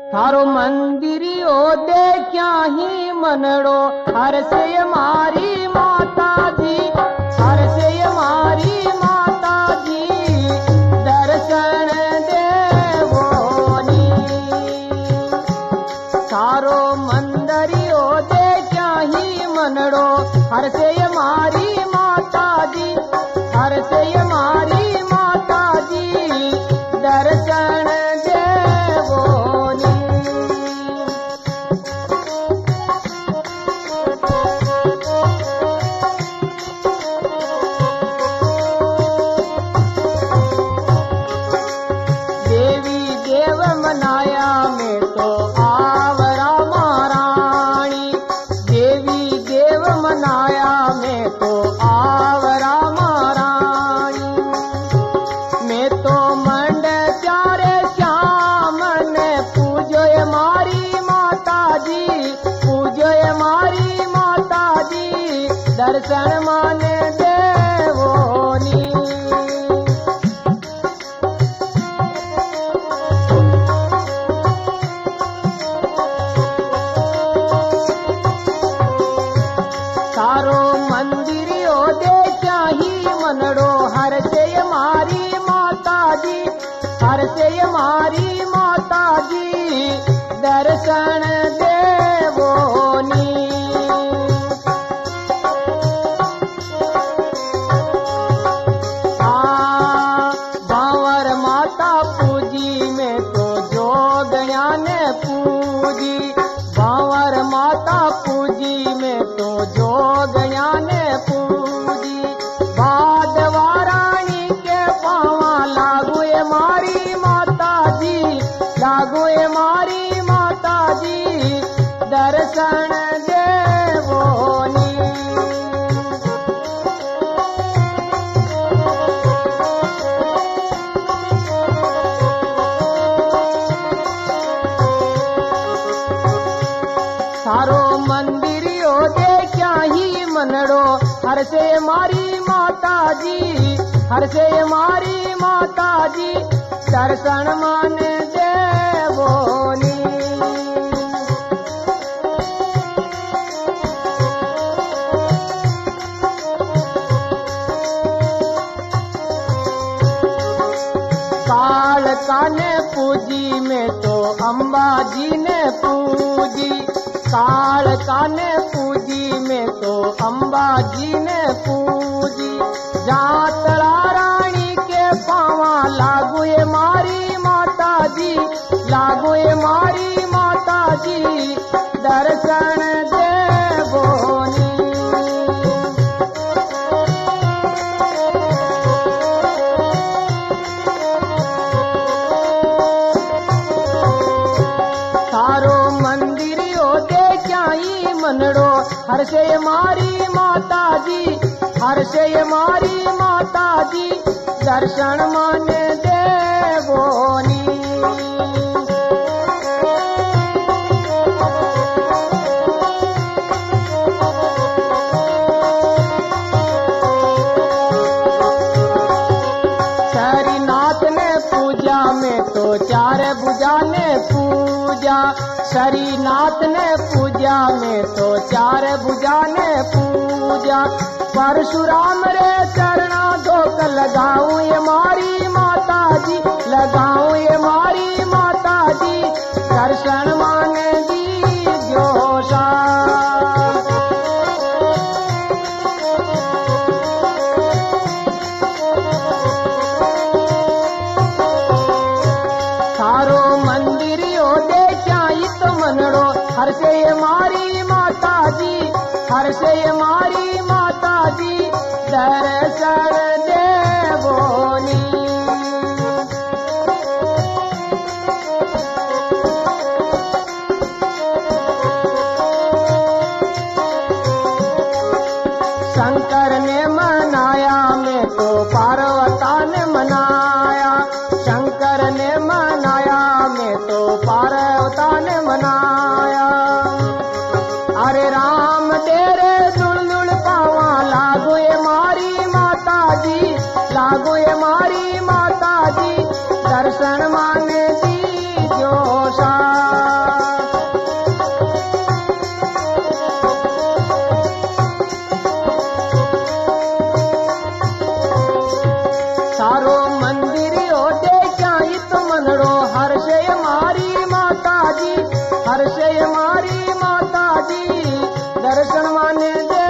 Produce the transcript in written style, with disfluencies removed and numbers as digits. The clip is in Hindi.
थारो मंदिरियो देख्या ही मनड़ो हर से मारी माता जी, हर से मारी माता जी दर्शन देवोनी। थारो मंदिरियो देख्या ही मनड़ो हर से मारी माता जी, हर से मारी माता जी दर्शन देवोनी। देवी देव मनाया में तो आवरा महारानी, देवी देव मनाया में तो आवरा महारानी। मैं तो मंड प्यारे श्याम ने पूजो मारी माता जी, पूजो मारी माता जी दर्शन माने देवोनी। सारो मंदिरियो देख्या ही मनड़ो हर से मारी माता जी, हर से मारी माता जी दर्शन देवोनी। बावर माता पूजी में तो जो गया ने पूजी, बावर माता पूजी में तो जो गया ने पूजी। बादवा रानी के पावा लागू मारी माता जी, लागू मारी माता जी दर्शन देवोनी। सारो मंदिरियो देख्या ही मनड़ो हर से मारी माता जी, हर से मारी माता जी दर्शन मान देवोनी। कालका ने पूजी में तो अम्बा जी ने पूजी, कालका ने पूजी में तो अम्बा जी ने पूजी। जातरा रानी के पावा लागू मारी माता जी, लागू मारी माता जी दर्शन देवोनी। सारो मंदिरियो देख्या ही मनड़ो हर से मारी माता जी, हर से मारी माता जी दर्शन मान देवोनी। शरीनाथ ने पूजा में तो चार भुजा ने पूजा, शरीनाथ ने पूजा में तो चार भुजा ने पूजा। परशुराम रे चरणा धोक लगाऊं ये मारी माता जी, लगाऊं ये मारी माता जी दर्शन माने दी जोशा। सारो मंदिरियो देख्या ही तो मनड़ो हर से मारी माता जी, हर से मारी माता जी दर्शन देवोनी। शंकर ने मनाया में तो पार्वता ने मनाया, शंकर ने मनाया में तो पार्वता ने मनाया। अरे राम तेरे दुल पावा लागो ये मारी माता जी, लागो ये मारी माता जी दर्शन माने दी जोशा। थारो मंदिर ओडे चाई तो मनड़ो हर्षय मारी माता जी, हर्षय मारी माता जी, दर्शन माने दे